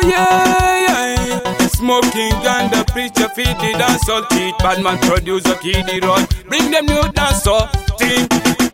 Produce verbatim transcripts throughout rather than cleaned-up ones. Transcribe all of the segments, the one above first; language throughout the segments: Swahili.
yeah, yeah. Smoking gun, the preacher feed the dance all teeth. Bad man producer kid the road. Bring them new dance all team.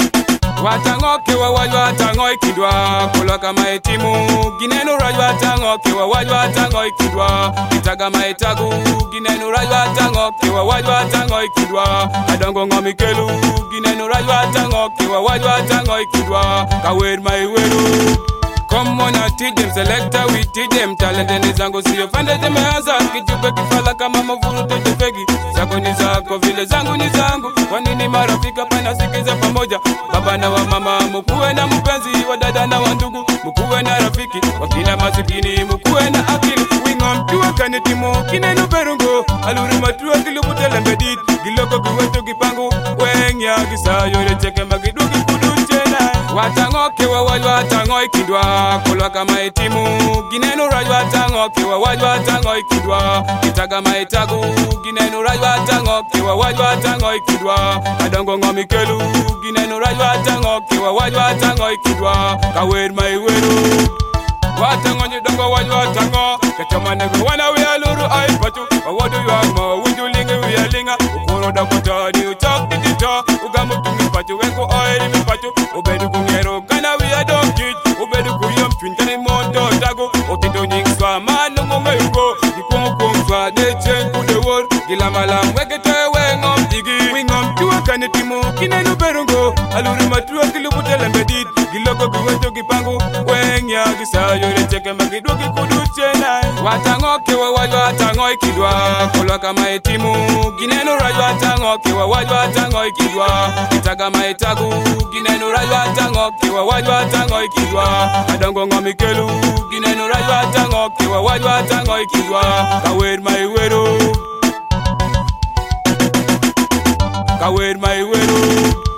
Watangoke wa wajwa watango ikidwa Kula kama etimu Ginenu rajwa watangoke wa wajwa watango ikidwa Itaga maitagu Ginenu rajwa watangoke wa wajwa watango ikidwa Adongo ngomikelu Ginenu rajwa watangoke wa wajwa watango ikidwa Kawer maiweru Come on and teach them, selector we teach them. Talent ni zangu siyo fande zimeanza. Kijube kifala kama mavuru tete fegi. Zako ni zako vile zangu ni zangu. Wanini marafika pana sikiza pamoja. Baba na wa mama mukuwe na mpenzi. Wadada na wandugu mukuwe na rafiki. Wakina masikini mukuwe na akili. Wingom tuwa kanitimu kinenu perungo. Aluri matuwa kilubutele mbedit. Giloko kiwetu kipangu. Wengya gisayo recheke magidugi kuduchena. Watangoke wa wajwa watango ikidwa Kulwa kama etimu Ginenu rajwa watangoke wa wajwa watango ikidwa Itaga maitagu Ginenu rajwa watangoke wa wajwa watango ikidwa Adongo ngomikelu Ginenu rajwa watangoke wa wajwa watango ikidwa Kawer maiweru Watango nyudongo wajwa watango Kachama nego wana wialuru aipatu Wawadu yuama windulingi wialinga Ukuro da kutani uchok ditito Ugamutungi patu wenko oiri mipatu Ubedu kungero kana wiadokit Ubedu kuyom twintani mondo dago Otindo nyingswa manu ngomeyugo Nikongo kongswa de chen kude wor Gila malam wegete wengom digi Wingom tuwa kanitimu kinenu berungo Aluri matuwa kilubutele mbedit Giloko kiweto kipangu Wengya gisayo recheke magiduki kuduchena Watangoke wa wajwa watango ikidwa Kulwa kama etimu Ginenu rajwa watangoke wa wajwa watango ikidwa Itaga maitagu Ginenu rajwa watangoke wa wajwa watango ikidwa Adongo ngomikelu Ginenu rajwa watangoke wa wajwa watango ikidwa Kawer maiweru Kawer maiweru